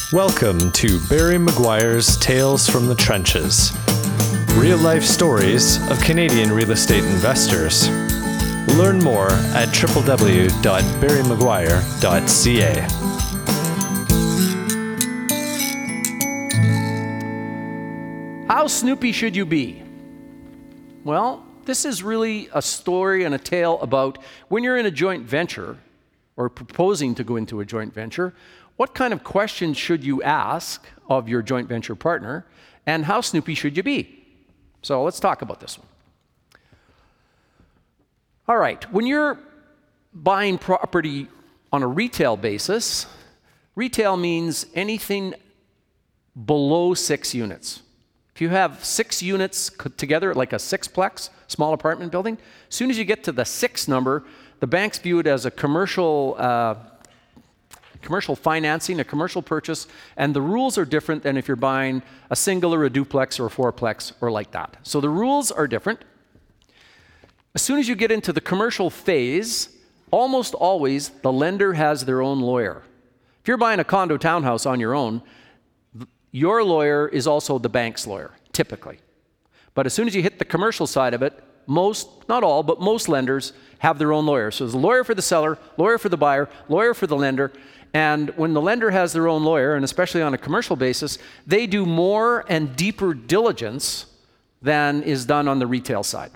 Welcome to Barry Maguire's Tales from the Trenches. Real-life stories of Canadian real estate investors. Learn more at www.barrymaguire.ca. How snoopy should you be? Well, this is really a story and a tale about when you're in a joint venture or proposing to go into a joint venture, what kind of questions should you ask of your joint venture partner, and how snoopy should you be? So let's talk about this one. All right, when you're buying property on a retail basis, retail means anything below 6 units. If you have 6 units together, like a sixplex, small apartment building, as soon as you get to the 6 number, the banks view it as a commercial financing, a commercial purchase, and the rules are different than if you're buying a single or a duplex or a fourplex or like that. So the rules are different. As soon as you get into the commercial phase, almost always the lender has their own lawyer. If you're buying a condo townhouse on your own, your lawyer is also the bank's lawyer, typically. But as soon as you hit the commercial side of it, most, not all, but most lenders have their own lawyer. So there's a lawyer for the seller, lawyer for the buyer, lawyer for the lender. And when the lender has their own lawyer, and especially on a commercial basis, they do more and deeper diligence than is done on the retail side.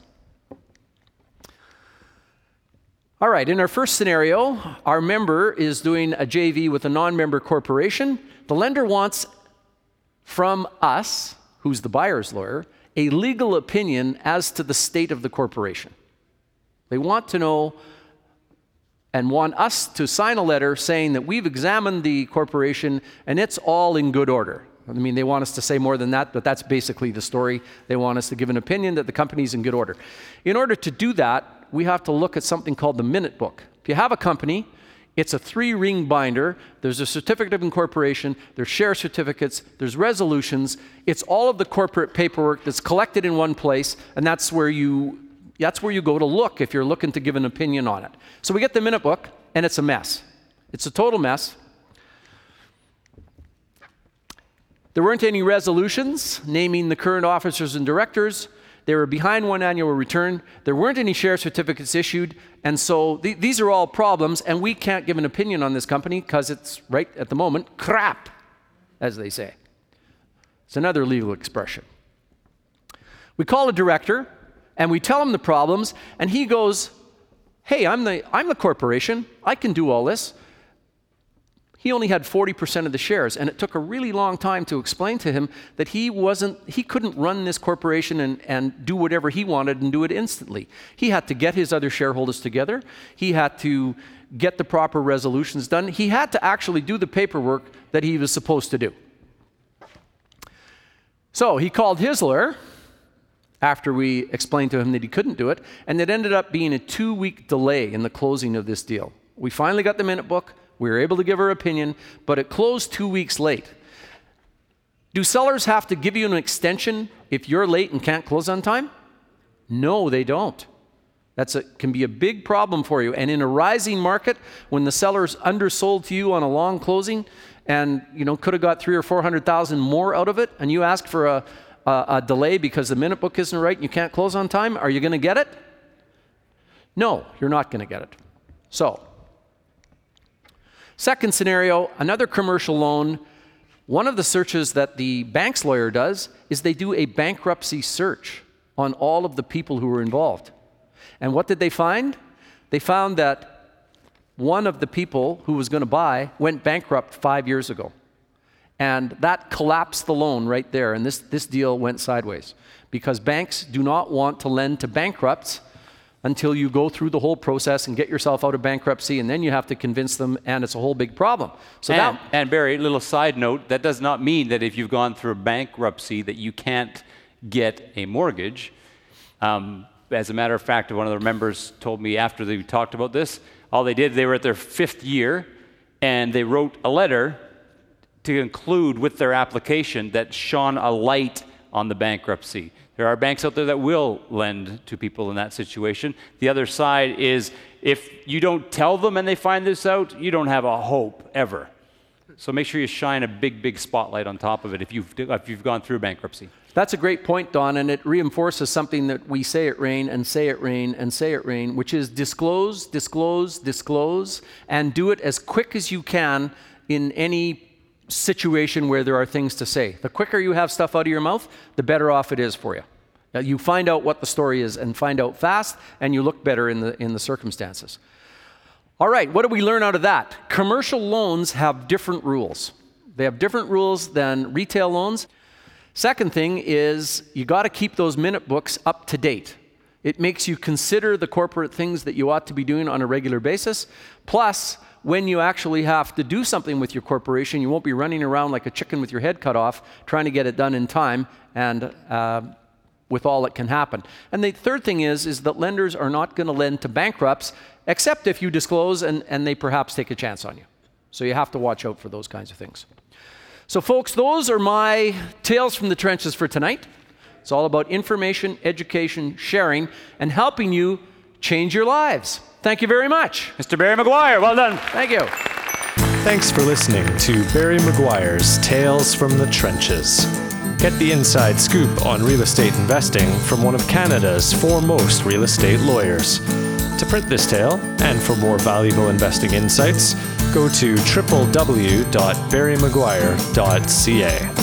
All right, in our first scenario, our member is doing a JV with a non-member corporation. The lender wants from us, who's the buyer's lawyer, a legal opinion as to the state of the corporation. They want to know and want us to sign a letter saying that we've examined the corporation and it's all in good order. I mean, they want us to say more than that, but that's basically the story. They want us to give an opinion that the company's in good order. In order to do that, we have to look at something called the minute book. If you have a company, it's a 3-ring binder. There's a certificate of incorporation, there's share certificates, there's resolutions. It's all of the corporate paperwork that's collected in one place, and that's where you go to look if you're looking to give an opinion on it. So we get the minute book, and it's a mess. It's a total mess. There weren't any resolutions naming the current officers and directors. They were behind one annual return. There weren't any share certificates issued. And so these are all problems, and we can't give an opinion on this company because it's, right at the moment, crap, as they say. It's another legal expression. We call a director, and we tell him the problems, and he goes, hey, I'm the corporation. I can do all this. He only had 40% of the shares, and it took a really long time to explain to him that he couldn't run this corporation and do whatever he wanted and do it instantly. He had to get his other shareholders together. He had to get the proper resolutions done. He had to actually do the paperwork that he was supposed to do. So he called his lawyer after we explained to him that he couldn't do it, and it ended up being a 2-week delay in the closing of this deal. We finally got the minute book. We were able to give our opinion, but it closed 2 weeks late. Do sellers have to give you an extension if you're late and can't close on time? No, they don't. Can be a big problem for you. And in a rising market, when the seller's undersold to you on a long closing and could have got $300,000 or $400,000 more out of it, and you ask for a delay because the minute book isn't right and you can't close on time, are you going to get it? No, you're not going to get it. So, second scenario, another commercial loan. One of the searches that the bank's lawyer does is they do a bankruptcy search on all of the people who were involved. And what did they find? They found that one of the people who was going to buy went bankrupt 5 years ago. And that collapsed the loan right there, and this deal went sideways. Because banks do not want to lend to bankrupts until you go through the whole process and get yourself out of bankruptcy, and then you have to convince them, and it's a whole big problem. So and Barry, a little side note, that does not mean that if you've gone through a bankruptcy that you can't get a mortgage. As a matter of fact, one of the members told me after they talked about this, all they did, they were at their 5th year, and they wrote a letter to include with their application that shone a light on the bankruptcy. There are banks out there that will lend to people in that situation. The other side is if you don't tell them and they find this out, you don't have a hope ever. So make sure you shine a big spotlight on top of it if you've gone through bankruptcy. That's a great point, Don, and it reinforces something that we say at REIN and say at REIN and say at REIN, which is disclose, disclose, disclose, and do it as quick as you can in any situation where there are things to say. The quicker you have stuff out of your mouth, the better off it is for you. Now, you find out what the story is and find out fast, and you look better in the circumstances. All right, what do we learn out of that? Commercial loans have different rules. They have different rules than retail loans. Second thing is you got to keep those minute books up to date. It makes you consider the corporate things that you ought to be doing on a regular basis. Plus, when you actually have to do something with your corporation, you won't be running around like a chicken with your head cut off trying to get it done in time and with all that can happen. And the third thing is that lenders are not going to lend to bankrupts except if you disclose and they perhaps take a chance on you. So you have to watch out for those kinds of things. So folks, those are my tales from the trenches for tonight. It's all about information, education, sharing, and helping you change your lives. Thank you very much. Mr. Barry McGuire, well done. Thank you. Thanks for listening to Barry McGuire's Tales from the Trenches. Get the inside scoop on real estate investing from one of Canada's foremost real estate lawyers. To print this tale, and for more valuable investing insights, go to www.barrymaguire.ca.